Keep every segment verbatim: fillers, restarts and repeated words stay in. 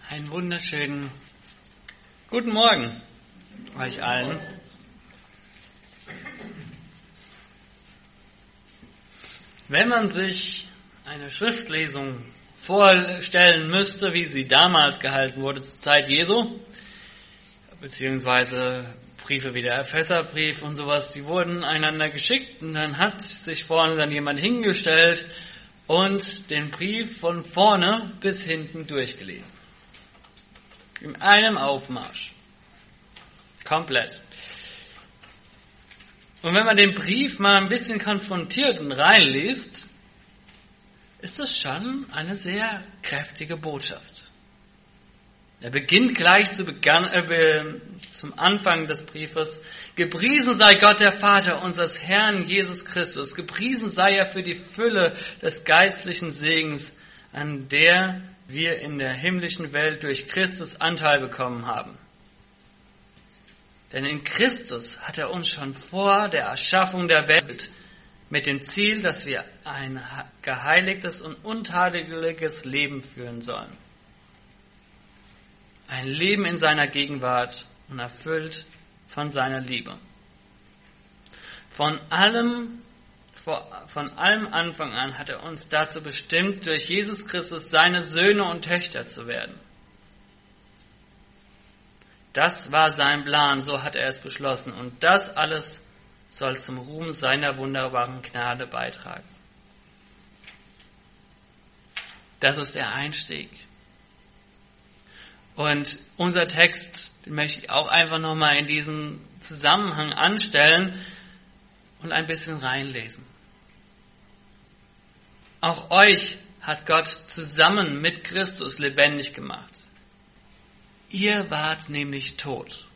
Einen wunderschönen guten Morgen euch allen. Wenn man sich eine Schriftlesung vorstellen müsste, wie sie damals gehalten wurde zur Zeit Jesu, beziehungsweise Briefe wie der Epheserbrief und sowas, die wurden einander geschickt und dann hat sich vorne dann jemand hingestellt und den Brief von vorne bis hinten durchgelesen. In einem Aufmarsch. Komplett. Und wenn man den Brief mal ein bisschen konfrontiert und reinliest, ist das schon eine sehr kräftige Botschaft. Er beginnt gleich zu Begann, äh, zum Anfang des Briefes. Gepriesen sei Gott, der Vater unseres Herrn Jesus Christus. Gepriesen sei er für die Fülle des geistlichen Segens, an der wir in der himmlischen Welt durch Christus Anteil bekommen haben. Denn in Christus hat er uns schon vor der Erschaffung der Welt mit dem Ziel, dass wir ein geheiligtes und untadeliges Leben führen sollen. Ein Leben in seiner Gegenwart und erfüllt von seiner Liebe. Von allem Von allem Anfang an hat er uns dazu bestimmt, durch Jesus Christus seine Söhne und Töchter zu werden. Das war sein Plan, so hat er es beschlossen. Und das alles soll zum Ruhm seiner wunderbaren Gnade beitragen. Das ist der Einstieg. Und unser Text, den möchte ich auch einfach nochmal in diesen Zusammenhang anstellen und ein bisschen reinlesen. Auch euch hat Gott zusammen mit Christus lebendig gemacht. Ihr wart nämlich tot.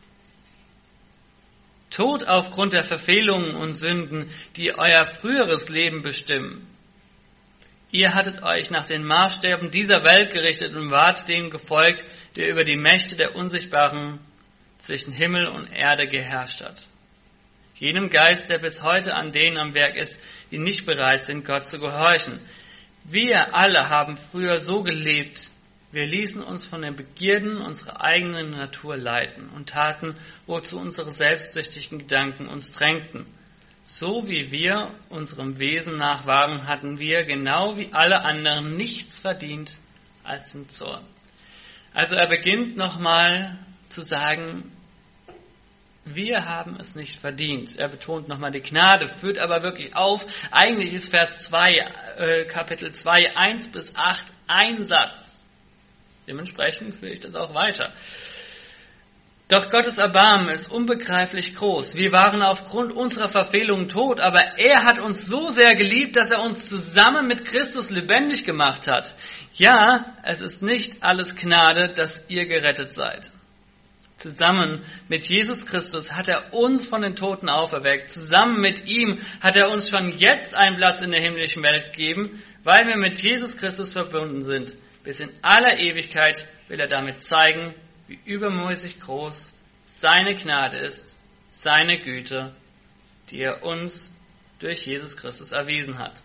Tot aufgrund der Verfehlungen und Sünden, die euer früheres Leben bestimmen. Ihr hattet euch nach den Maßstäben dieser Welt gerichtet und wart dem gefolgt, der über die Mächte der Unsichtbaren zwischen Himmel und Erde geherrscht hat. Jenem Geist, der bis heute an denen am Werk ist, die nicht bereit sind, Gott zu gehorchen. Wir alle haben früher so gelebt, wir ließen uns von den Begierden unserer eigenen Natur leiten und taten, wozu unsere selbstsüchtigen Gedanken uns drängten. So wie wir unserem Wesen nach waren, hatten wir, genau wie alle anderen, nichts verdient als den Zorn. Also er beginnt nochmal zu sagen, wir haben es nicht verdient. Er betont nochmal die Gnade, führt aber wirklich auf. Eigentlich ist Vers zwei, äh, Kapitel zwei, eins bis acht ein Satz. Dementsprechend führe ich das auch weiter. Doch Gottes Erbarmen ist unbegreiflich groß. Wir waren aufgrund unserer Verfehlungen tot, aber er hat uns so sehr geliebt, dass er uns zusammen mit Christus lebendig gemacht hat. Ja, es ist nicht alles Gnade, dass ihr gerettet seid. Zusammen mit Jesus Christus hat er uns von den Toten auferweckt. Zusammen mit ihm hat er uns schon jetzt einen Platz in der himmlischen Welt gegeben, weil wir mit Jesus Christus verbunden sind. Bis in aller Ewigkeit will er damit zeigen, wie übermäßig groß seine Gnade ist, seine Güte, die er uns durch Jesus Christus erwiesen hat.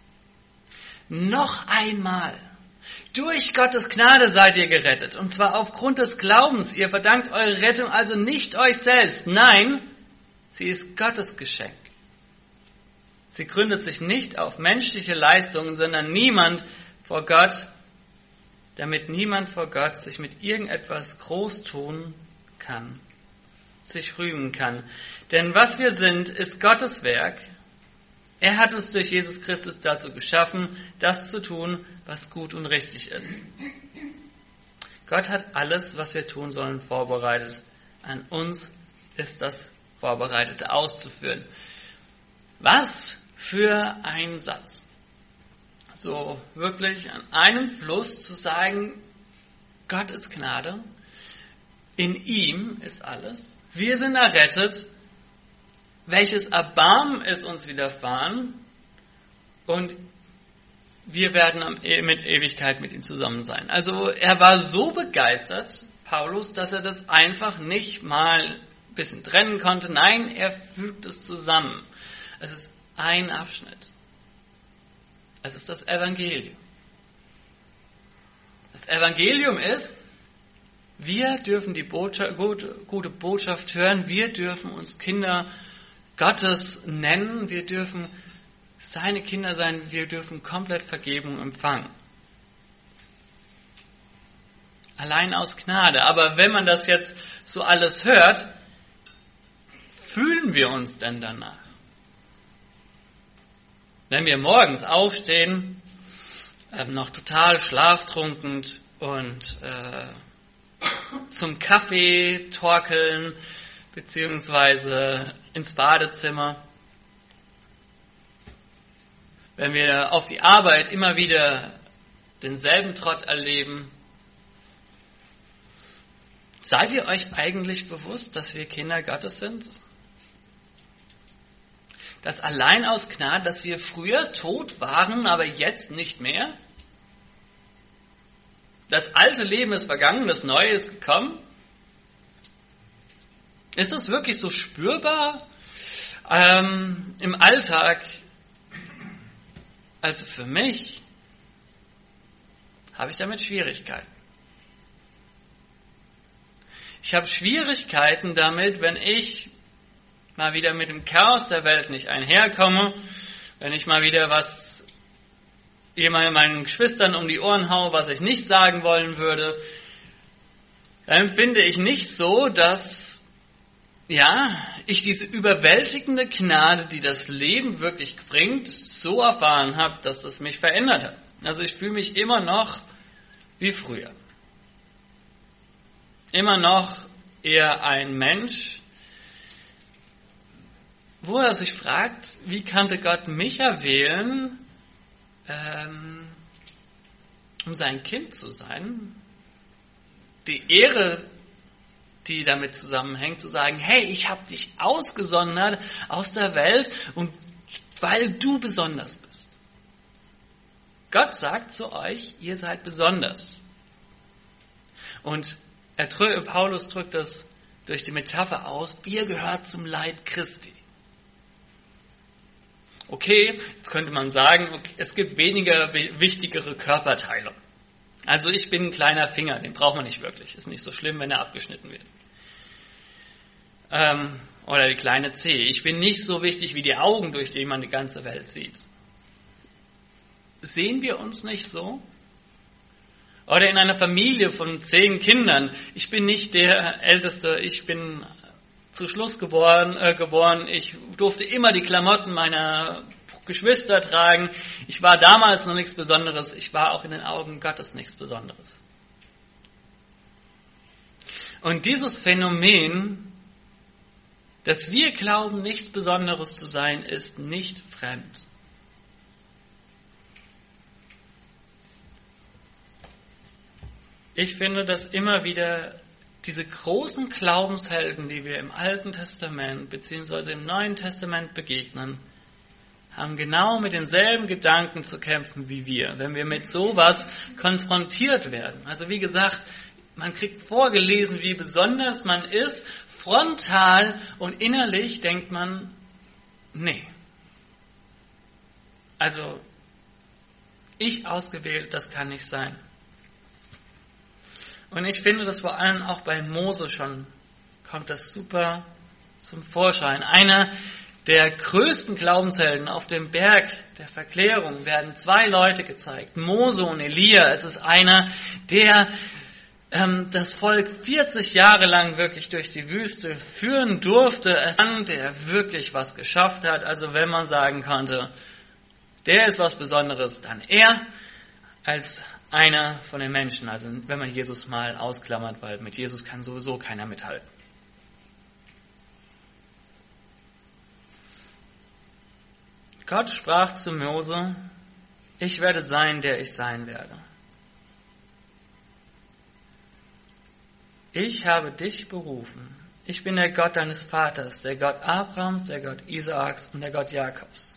Noch einmal. Durch Gottes Gnade seid ihr gerettet, und zwar aufgrund des Glaubens. Ihr verdankt eure Rettung also nicht euch selbst. Nein, sie ist Gottes Geschenk. Sie gründet sich nicht auf menschliche Leistungen, sondern niemand vor Gott, damit niemand vor Gott sich mit irgendetwas groß tun kann, sich rühmen kann. Denn was wir sind, ist Gottes Werk. Er hat uns durch Jesus Christus dazu geschaffen, das zu tun, was gut und richtig ist. Gott hat alles, was wir tun sollen, vorbereitet. An uns ist das Vorbereitete auszuführen. Was für ein Satz. So wirklich an einem Fluss zu sagen, Gott ist Gnade, in ihm ist alles, wir sind errettet, welches Erbarmen ist uns widerfahren und wir werden mit Ewigkeit mit ihm zusammen sein. Also er war so begeistert, Paulus, dass er das einfach nicht mal ein bisschen trennen konnte. Nein, er fügt es zusammen. Es ist ein Abschnitt. Es ist das Evangelium. Das Evangelium ist, Wir dürfen die Botschaft, gute, gute Botschaft hören. Wir dürfen uns Kinder Gottes nennen. Wir dürfen seine Kinder sein. Wir dürfen komplett Vergebung empfangen. Allein aus Gnade. Aber wenn man das jetzt so alles hört, fühlen wir uns denn danach? Wenn wir morgens aufstehen, äh, noch total schlaftrunken und äh, zum Kaffee torkeln, beziehungsweise ins Badezimmer, wenn wir auf die Arbeit immer wieder denselben Trott erleben, seid ihr euch eigentlich bewusst, dass wir Kinder Gottes sind? Dass allein aus Gnade, dass wir früher tot waren, aber jetzt nicht mehr? Das alte Leben ist vergangen, das Neue ist gekommen? Ist das wirklich so spürbar ähm, im Alltag? Also für mich habe ich damit Schwierigkeiten. Ich habe Schwierigkeiten damit, wenn ich mal wieder mit dem Chaos der Welt nicht einherkomme, wenn ich mal wieder was jemand meinen Geschwistern um die Ohren haue, was ich nicht sagen wollen würde, dann empfinde ich nicht so, dass ja, ich diese überwältigende Gnade, die das Leben wirklich bringt, so erfahren habe, dass das mich verändert hat. Also ich fühle mich immer noch wie früher. Immer noch eher ein Mensch, wo er sich fragt, wie kannte Gott mich erwählen, ähm, um sein Kind zu sein? Die Ehre, die damit zusammenhängt, zu sagen, hey, ich habe dich ausgesondert aus der Welt und weil du besonders bist. Gott sagt zu euch, ihr seid besonders. Und er, Paulus drückt das durch die Metapher aus, ihr gehört zum Leib Christi. Okay, jetzt könnte man sagen, okay, es gibt weniger wichtigere Körperteile. Also ich bin ein kleiner Finger, den braucht man nicht wirklich. Ist nicht so schlimm, wenn er abgeschnitten wird. Ähm, oder die kleine Zehe. Ich bin nicht so wichtig wie die Augen, durch die man die ganze Welt sieht. Sehen wir uns nicht so? Oder in einer Familie von zehn Kindern. Ich bin nicht der Älteste, ich bin zu Schluss geboren, äh, geboren. Ich durfte immer die Klamotten meiner Geschwister tragen. Ich war damals noch nichts Besonderes. Ich war auch in den Augen Gottes nichts Besonderes. Und dieses Phänomen, dass wir glauben, nichts Besonderes zu sein, ist nicht fremd. Ich finde, dass immer wieder diese großen Glaubenshelden, die wir im Alten Testament bzw. im Neuen Testament begegnen, haben genau mit denselben Gedanken zu kämpfen wie wir, wenn wir mit sowas konfrontiert werden. Also wie gesagt, man kriegt vorgelesen, wie besonders man ist, frontal, und innerlich denkt man, nee. Also ich ausgewählt, das kann nicht sein. Und ich finde, dass vor allem auch bei Mose schon kommt das super zum Vorschein. Einer der größten Glaubenshelden auf dem Berg der Verklärung werden zwei Leute gezeigt, Mose und Elia. Es ist einer, der ähm, das Volk vierzig Jahre lang wirklich durch die Wüste führen durfte, der wirklich was geschafft hat. Also wenn man sagen konnte, der ist was Besonderes, dann er als einer von den Menschen, also wenn man Jesus mal ausklammert, weil mit Jesus kann sowieso keiner mithalten. Gott sprach zu Mose, ich werde sein, der ich sein werde. Ich habe dich berufen. Ich bin der Gott deines Vaters, der Gott Abrahams, der Gott Isaaks und der Gott Jakobs.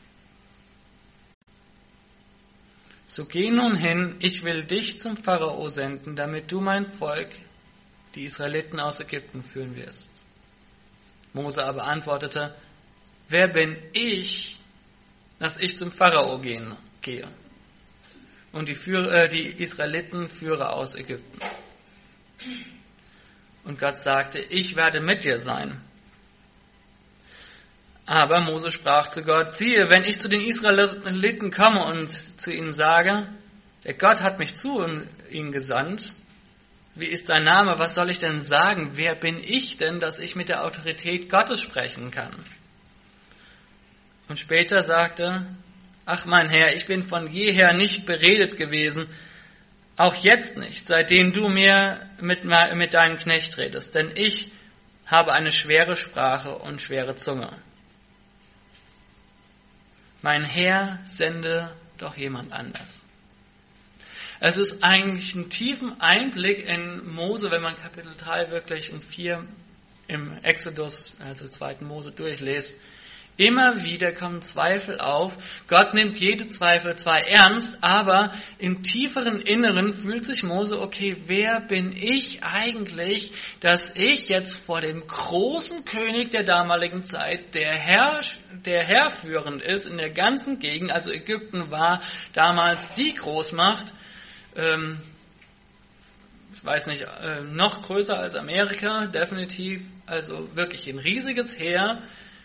So geh nun hin, ich will dich zum Pharao senden, damit du mein Volk, die Israeliten aus Ägypten, führen wirst. Mose aber antwortete, wer bin ich, dass ich zum Pharao gehen, gehe und die, Führer, äh, die Israeliten führe aus Ägypten? Und Gott sagte, ich werde mit dir sein. Aber Mose sprach zu Gott, siehe, wenn ich zu den Israeliten komme und zu ihnen sage, der Gott hat mich zu ihnen gesandt, wie ist dein Name, was soll ich denn sagen? Wer bin ich denn, dass ich mit der Autorität Gottes sprechen kann? Und später sagte, ach mein Herr, ich bin von jeher nicht beredet gewesen, auch jetzt nicht, seitdem du mir mit, mit deinem Knecht redest, denn ich habe eine schwere Sprache und schwere Zunge. Mein Herr, sende doch jemand anders. Es ist eigentlich ein tiefen Einblick in Mose, wenn man Kapitel drei wirklich in vier im Exodus, also zweiten Mose, durchliest. Immer wieder kommen Zweifel auf. Gott nimmt jede Zweifel zwar ernst, aber im tieferen Inneren fühlt sich Mose, okay, wer bin ich eigentlich, dass ich jetzt vor dem großen König der damaligen Zeit, der Herr, der herrführend ist in der ganzen Gegend, also Ägypten war damals die Großmacht, ähm, ich weiß nicht, äh, noch größer als Amerika, definitiv, also wirklich ein riesiges Heer,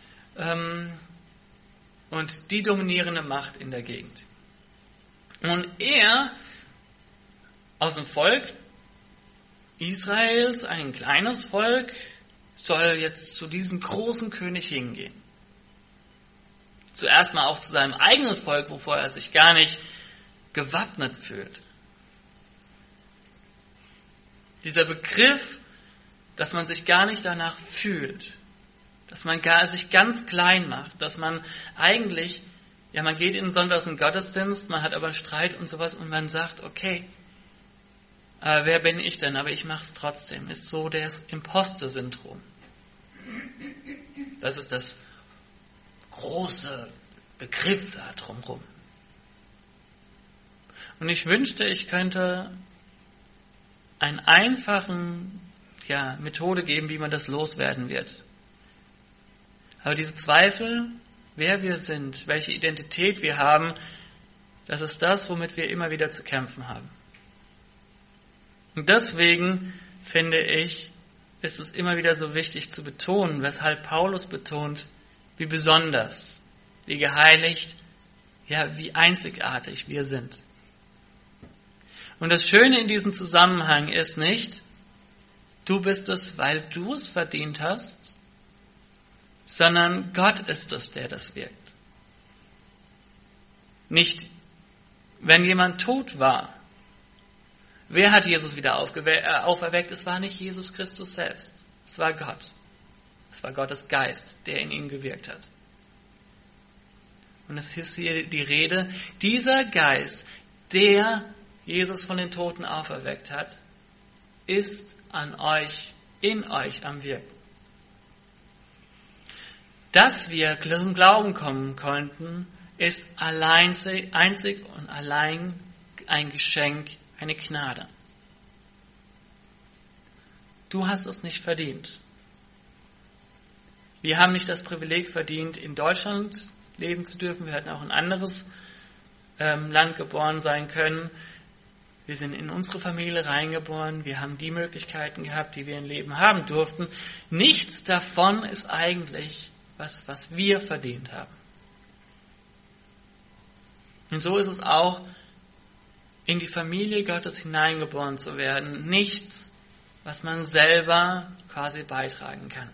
und die dominierende Macht in der Gegend. Und er aus dem Volk Israels, ein kleines Volk, soll jetzt zu diesem großen König hingehen. Zuerst mal auch zu seinem eigenen Volk, wovor er sich gar nicht gewappnet fühlt. Dieser Begriff, dass man sich gar nicht danach fühlt, dass man gar, sich ganz klein macht, dass man eigentlich, ja, man geht in Sonntags in den Gottesdienst, man hat aber Streit und sowas und man sagt, okay, aber wer bin ich denn? Aber ich mache es trotzdem. Ist so das Imposter-Syndrom. Das ist das große Begriff da drumherum. Und ich wünschte, ich könnte einen einfachen, ja, Methode geben, wie man das loswerden wird. Aber diese Zweifel, wer wir sind, welche Identität wir haben, das ist das, womit wir immer wieder zu kämpfen haben. Und deswegen finde ich, ist es immer wieder so wichtig zu betonen, weshalb Paulus betont, wie besonders, wie geheiligt, ja, wie einzigartig wir sind. Und das Schöne in diesem Zusammenhang ist nicht, du bist es, weil du es verdient hast, sondern Gott ist es, der das wirkt. Nicht, wenn jemand tot war. Wer hat Jesus wieder auferweckt? Es war nicht Jesus Christus selbst. Es war Gott. Es war Gottes Geist, der in ihm gewirkt hat. Und es ist hier die Rede, dieser Geist, der Jesus von den Toten auferweckt hat, ist an euch, in euch am Wirken. Dass wir zum Glauben kommen konnten, ist allein, einzig und allein ein Geschenk, eine Gnade. Du hast es nicht verdient. Wir haben nicht das Privileg verdient, in Deutschland leben zu dürfen. Wir hätten auch in ein anderes ähm, Land geboren sein können. Wir sind in unsere Familie reingeboren. Wir haben die Möglichkeiten gehabt, die wir im Leben haben durften. Nichts davon ist eigentlich Was, was wir verdient haben. Und so ist es auch, in die Familie Gottes hineingeboren zu werden. Nichts, was man selber quasi beitragen kann.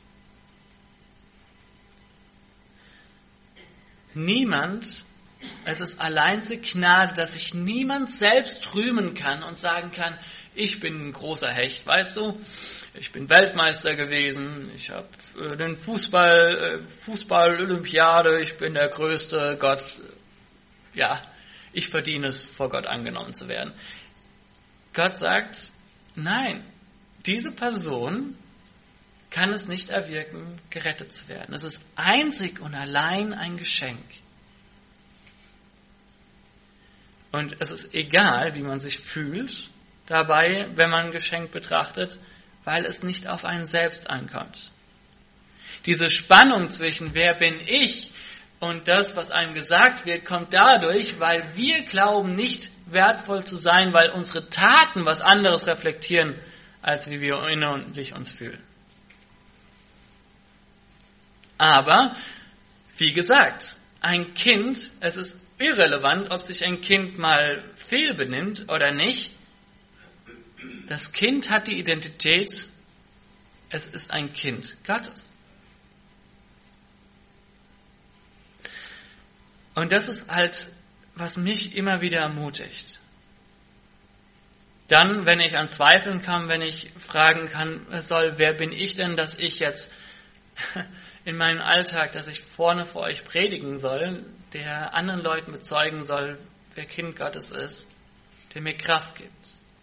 Niemand, es ist allein die Gnade, dass sich niemand selbst rühmen kann und sagen kann, ich bin ein großer Hecht, weißt du? Ich bin Weltmeister gewesen, ich habe äh, den Fußball, äh, Fußball-Olympiade, ich bin der Größte, Gott, ja, ich verdiene es, vor Gott angenommen zu werden. Gott sagt, nein, diese Person kann es nicht erwirken, gerettet zu werden. Es ist einzig und allein ein Geschenk. Und es ist egal, wie man sich fühlt dabei, wenn man ein Geschenk betrachtet, weil es nicht auf einen selbst ankommt. Diese Spannung zwischen wer bin ich und das, was einem gesagt wird, kommt dadurch, weil wir glauben, nicht wertvoll zu sein, weil unsere Taten was anderes reflektieren als wie wir innerlich uns fühlen. Aber, wie gesagt, ein Kind, es ist irrelevant, ob sich ein Kind mal fehlbenimmt oder nicht. Das Kind hat die Identität, es ist ein Kind Gottes. Und das ist halt, was mich immer wieder ermutigt. Dann, wenn ich an Zweifeln kam, wenn ich fragen kann soll, wer bin ich denn, dass ich jetzt in meinem Alltag, dass ich vorne vor euch predigen soll, der anderen Leuten bezeugen soll, wer Kind Gottes ist, der mir Kraft gibt.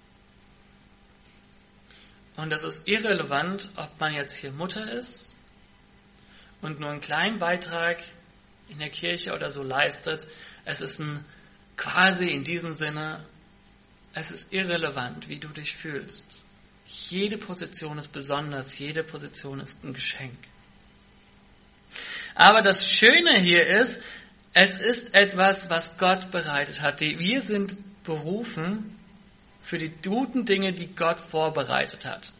Und das ist irrelevant, ob man jetzt hier Mutter ist und nur einen kleinen Beitrag in der Kirche oder so leistet. Es ist ein, quasi in diesem Sinne, es ist irrelevant, wie du dich fühlst. Jede Position ist besonders, jede Position ist ein Geschenk. Aber das Schöne hier ist, es ist etwas, was Gott bereitet hat. Wir sind berufen für die guten Dinge, die Gott vorbereitet hat.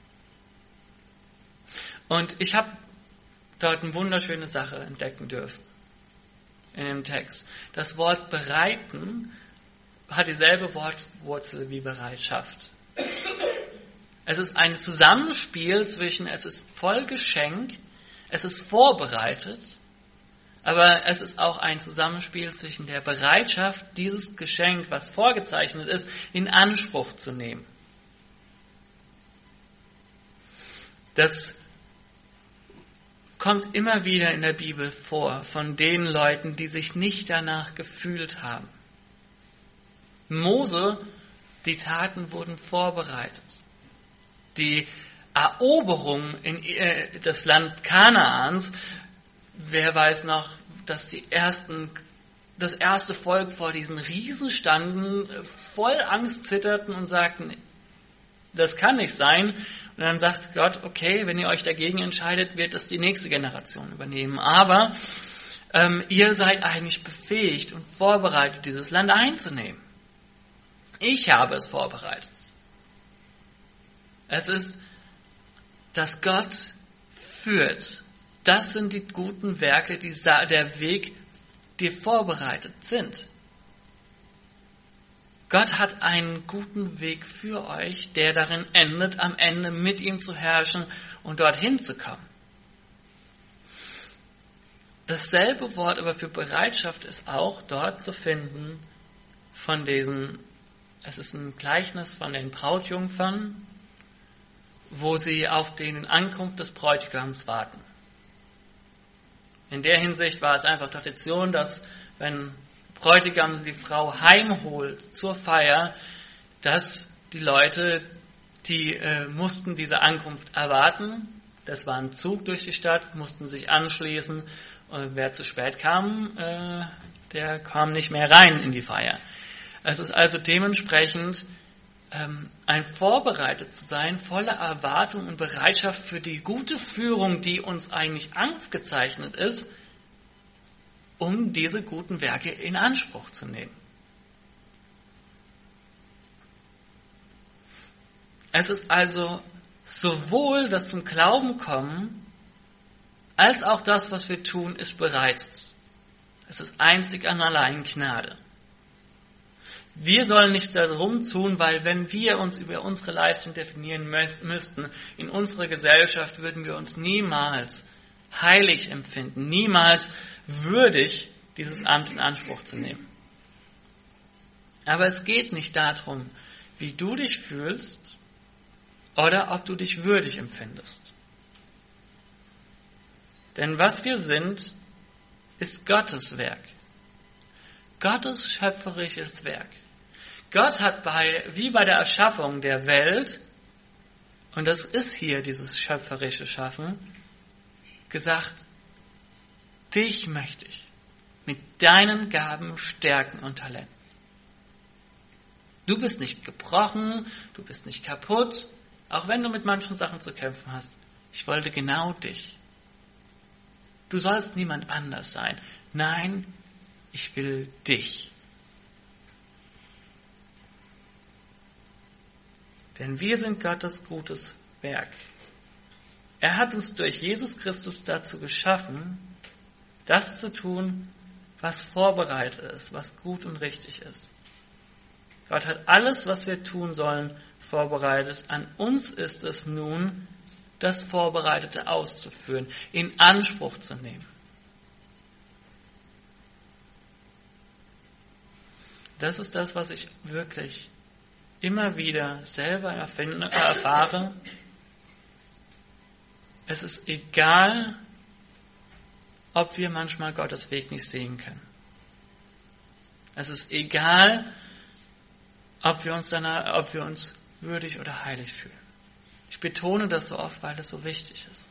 Und ich habe dort eine wunderschöne Sache entdecken dürfen in dem Text. Das Wort bereiten hat dieselbe Wortwurzel wie Bereitschaft. Es ist ein Zusammenspiel zwischen, es ist voll Geschenk, es ist vorbereitet, aber es ist auch ein Zusammenspiel zwischen der Bereitschaft, dieses Geschenk, was vorgezeichnet ist, in Anspruch zu nehmen. Das kommt immer wieder in der Bibel vor, von den Leuten, die sich nicht danach gefühlt haben. Mose, die Taten wurden vorbereitet. Die Eroberung in äh, das Land Kanaans, wer weiß noch, dass die ersten, das erste Volk vor diesen Riesen standen, voll Angst zitterten und sagten, das kann nicht sein. Und dann sagt Gott, okay, wenn ihr euch dagegen entscheidet, wird es die nächste Generation übernehmen. Aber ähm, ihr seid eigentlich befähigt und vorbereitet, dieses Land einzunehmen. Ich habe es vorbereitet. Es ist, dass Gott führt. Das sind die guten Werke, die der Weg, die vorbereitet sind. Gott hat einen guten Weg für euch, der darin endet, am Ende mit ihm zu herrschen und dorthin zu kommen. Dasselbe Wort aber für Bereitschaft ist auch dort zu finden von diesen, es ist ein Gleichnis von den Brautjungfern, wo sie auf die Ankunft des Bräutigams warten. In der Hinsicht war es einfach Tradition, dass wenn Bräutigam die Frau heimholt zur Feier, dass die Leute, die äh, mussten diese Ankunft erwarten, das war ein Zug durch die Stadt, mussten sich anschließen, und wer zu spät kam, äh, der kam nicht mehr rein in die Feier. Es ist also dementsprechend ähm, ein vorbereitet zu sein, voller Erwartung und Bereitschaft für die gute Führung, die uns eigentlich aufgezeichnet ist, um diese guten Werke in Anspruch zu nehmen. Es ist also sowohl das zum Glauben kommen, als auch das, was wir tun, ist bereitet. Es ist einzig und allein Gnade. Wir sollen nichts darum tun, weil wenn wir uns über unsere Leistung definieren müssten, in unserer Gesellschaft würden wir uns niemals heilig empfinden, niemals würdig, dieses Amt in Anspruch zu nehmen. Aber es geht nicht darum, wie du dich fühlst oder ob du dich würdig empfindest. Denn was wir sind, ist Gottes Werk. Gottes schöpferisches Werk. Gott hat bei, wie bei der Erschaffung der Welt, und das ist hier dieses schöpferische Schaffen, gesagt, dich möchte ich mit deinen Gaben stärken und Talenten. Du bist nicht gebrochen, du bist nicht kaputt, auch wenn du mit manchen Sachen zu kämpfen hast. Ich wollte genau dich. Du sollst niemand anders sein. Nein, ich will dich. Denn wir sind Gottes gutes Werk. Er hat uns durch Jesus Christus dazu geschaffen, das zu tun, was vorbereitet ist, was gut und richtig ist. Gott hat alles, was wir tun sollen, vorbereitet. An uns ist es nun, das Vorbereitete auszuführen, in Anspruch zu nehmen. Das ist das, was ich wirklich immer wieder selber erfinde, erfahre. Es ist egal, ob wir manchmal Gottes Weg nicht sehen können. Es ist egal, ob wir uns danach, ob wir uns würdig oder heilig fühlen. Ich betone das so oft, weil das so wichtig ist.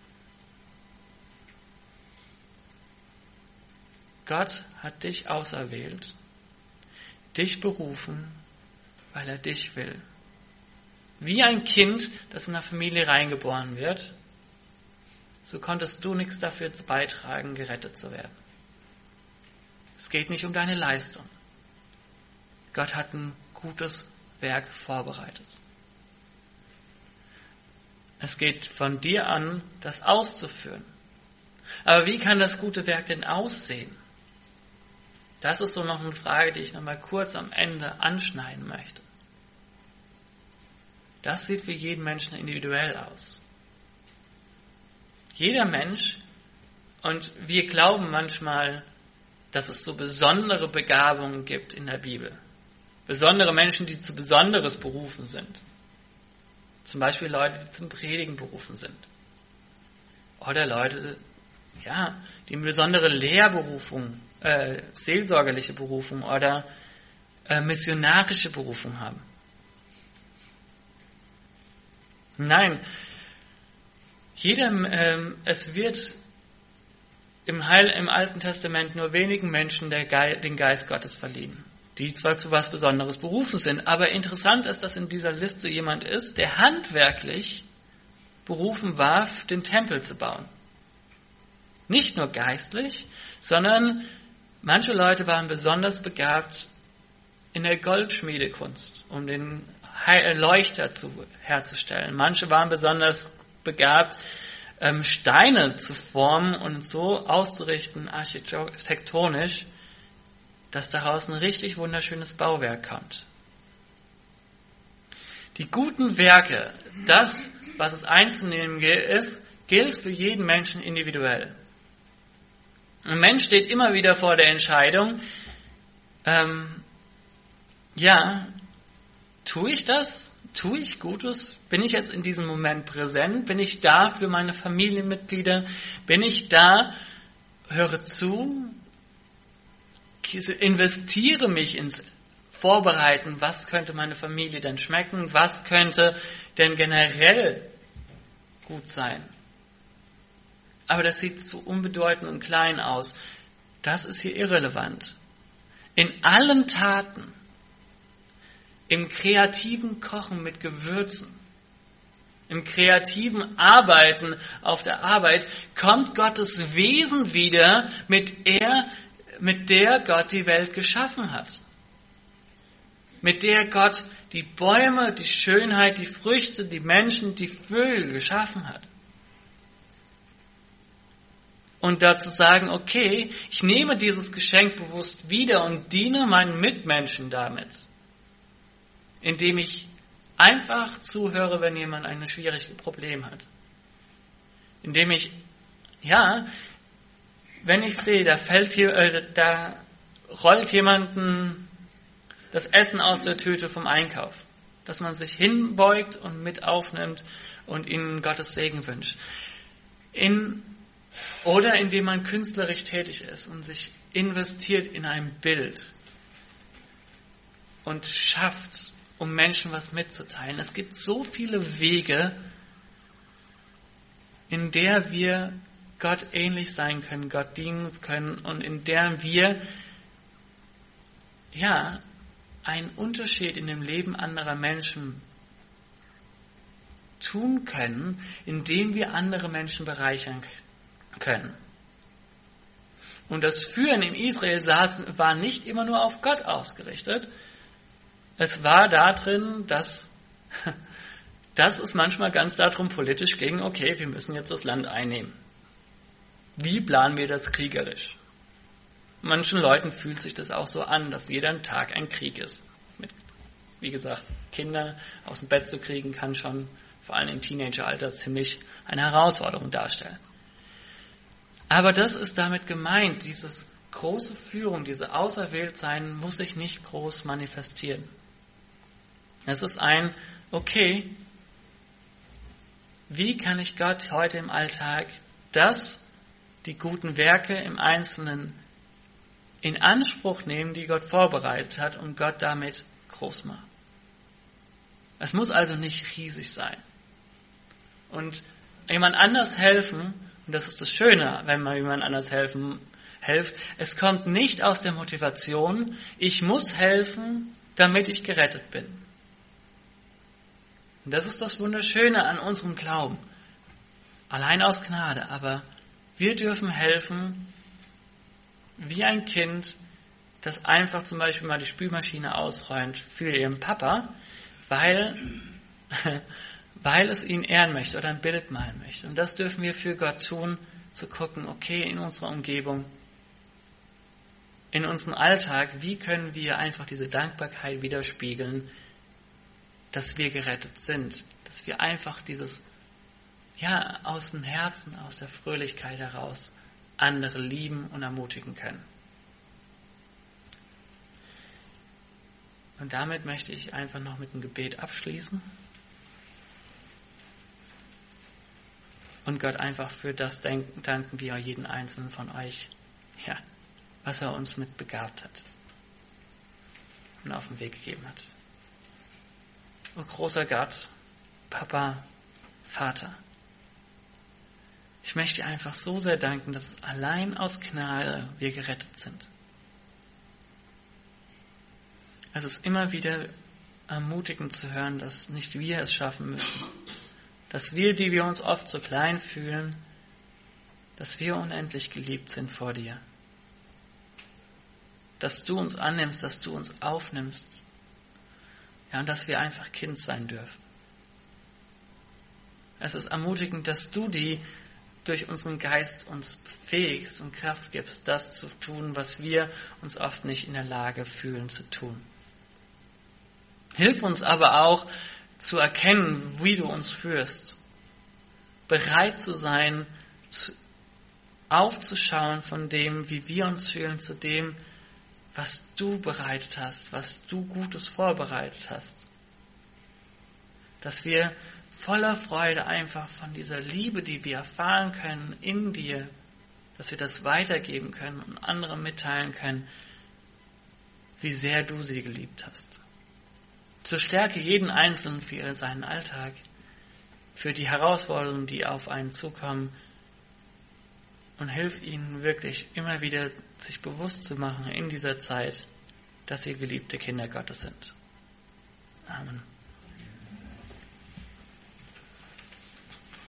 Gott hat dich auserwählt, dich berufen, weil er dich will. Wie ein Kind, das in eine Familie reingeboren wird, so konntest du nichts dafür beitragen, gerettet zu werden. Es geht nicht um deine Leistung. Gott hat ein gutes Werk vorbereitet. Es geht von dir an, das auszuführen. Aber wie kann das gute Werk denn aussehen? Das ist so noch eine Frage, die ich noch mal kurz am Ende anschneiden möchte. Das sieht für jeden Menschen individuell aus. Jeder Mensch, und wir glauben manchmal, dass es so besondere Begabungen gibt in der Bibel. Besondere Menschen, die zu Besonderes berufen sind. Zum Beispiel Leute, die zum Predigen berufen sind. Oder Leute, ja, die eine besondere Lehrberufung, äh, seelsorgerliche Berufung oder äh, missionarische Berufung haben. Nein, jeder, ähm, es wird im, Heil, im Alten Testament nur wenigen Menschen der Ge- den Geist Gottes verliehen, die zwar zu was Besonderes berufen sind, aber interessant ist, dass in dieser Liste jemand ist, der handwerklich berufen war, den Tempel zu bauen. Nicht nur geistlich, sondern manche Leute waren besonders begabt in der Goldschmiedekunst, um den Leuchter zu, herzustellen. Manche waren besonders begabt, ähm, Steine zu formen und so auszurichten, architektonisch, dass daraus ein richtig wunderschönes Bauwerk kommt. Die guten Werke, das, was es einzunehmen ist, gilt für jeden Menschen individuell. Ein Mensch steht immer wieder vor der Entscheidung, ähm, ja, tue ich das? Tue ich Gutes? Bin ich jetzt in diesem Moment präsent? Bin ich da für meine Familienmitglieder? Bin ich da? Höre zu? Investiere mich ins Vorbereiten. Was könnte meine Familie denn schmecken? Was könnte denn generell gut sein? Aber das sieht so unbedeutend und klein aus. Das ist hier irrelevant. In allen Taten, im kreativen Kochen mit Gewürzen, im kreativen Arbeiten auf der Arbeit, kommt Gottes Wesen wieder, mit er, mit der Gott die Welt geschaffen hat. Mit der Gott die Bäume, die Schönheit, die Früchte, die Menschen, die Vögel geschaffen hat. Und dazu sagen, okay, ich nehme dieses Geschenk bewusst wieder und diene meinen Mitmenschen damit, indem ich einfach zuhöre, wenn jemand ein schwieriges Problem hat. Indem ich, ja, wenn ich sehe, da fällt hier, äh, da rollt jemanden das Essen aus der Tüte vom Einkauf, dass man sich hinbeugt und mit aufnimmt und ihnen Gottes Segen wünscht. In Oder indem man künstlerisch tätig ist und sich investiert in ein Bild und schafft, um Menschen was mitzuteilen. Es gibt so viele Wege, in der wir Gott ähnlich sein können, Gott dienen können und in der wir ja einen Unterschied in dem Leben anderer Menschen tun können, indem wir andere Menschen bereichern können. Und das Führen in Israel war nicht immer nur auf Gott ausgerichtet. Es war darin, dass das ist manchmal ganz darum politisch gegen, okay, wir müssen jetzt das Land einnehmen. Wie planen wir das kriegerisch? Manchen Leuten fühlt sich das auch so an, dass jeder Tag ein Krieg ist. Mit, wie gesagt, Kinder aus dem Bett zu kriegen, kann schon vor allem im Teenageralter ziemlich eine Herausforderung darstellen. Aber das ist damit gemeint, dieses große Führung, diese Auserwähltsein muss sich nicht groß manifestieren. Es ist ein, okay, wie kann ich Gott heute im Alltag das, die guten Werke im Einzelnen in Anspruch nehmen, die Gott vorbereitet hat und Gott damit groß machen. Es muss also nicht riesig sein. Und jemand anders helfen, und das ist das Schöne, wenn man jemand anders helfen hilft, es kommt nicht aus der Motivation, ich muss helfen, damit ich gerettet bin. Und das ist das Wunderschöne an unserem Glauben. Allein aus Gnade, aber wir dürfen helfen, wie ein Kind, das einfach zum Beispiel mal die Spülmaschine ausräumt für ihren Papa, weil, weil es ihn ehren möchte oder ein Bild malen möchte. Und das dürfen wir für Gott tun, zu gucken, okay, in unserer Umgebung, in unserem Alltag, wie können wir einfach diese Dankbarkeit widerspiegeln, dass wir gerettet sind, dass wir einfach dieses, ja, aus dem Herzen, aus der Fröhlichkeit heraus andere lieben und ermutigen können. Und damit möchte ich einfach noch mit einem Gebet abschließen und Gott einfach für das danken, wie er jeden einzelnen von euch, ja, was er uns mit begabt hat und auf den Weg gegeben hat. O großer Gott, Papa, Vater, ich möchte dir einfach so sehr danken, dass allein aus Gnade wir gerettet sind. Es ist immer wieder ermutigend zu hören, dass nicht wir es schaffen müssen. Dass wir, die wir uns oft so klein fühlen, dass wir unendlich geliebt sind vor dir. Dass du uns annimmst, dass du uns aufnimmst. Ja, und dass wir einfach Kind sein dürfen. Es ist ermutigend, dass du die durch unseren Geist uns befähigst und Kraft gibst, das zu tun, was wir uns oft nicht in der Lage fühlen zu tun. Hilf uns aber auch zu erkennen, wie du uns führst. Bereit zu sein, aufzuschauen von dem, wie wir uns fühlen, zu dem, was du bereitet hast, was du Gutes vorbereitet hast. Dass wir voller Freude einfach von dieser Liebe, die wir erfahren können in dir, dass wir das weitergeben können und anderen mitteilen können, wie sehr du sie geliebt hast. Zur Stärke jeden Einzelnen für seinen Alltag, für die Herausforderungen, die auf einen zukommen, und hilf ihnen wirklich immer wieder, sich bewusst zu machen in dieser Zeit, dass sie geliebte Kinder Gottes sind. Amen.